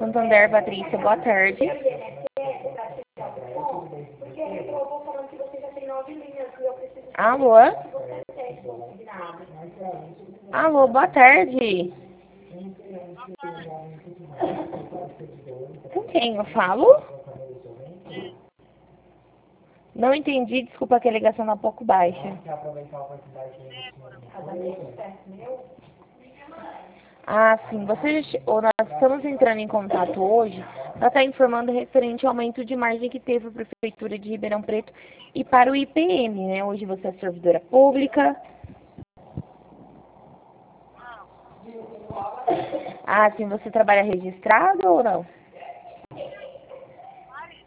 Santander, Patrícia, boa tarde. Alô? Alô, boa tarde. Com quem eu falo? Não entendi, desculpa que a ligação tá um pouco baixa. Ah, sim, nós estamos entrando em contato hoje para estar informando referente ao aumento de margem que teve a Prefeitura de Ribeirão Preto e para o IPM, né? Hoje você é servidora pública. Ah, sim, você trabalha registrado ou não?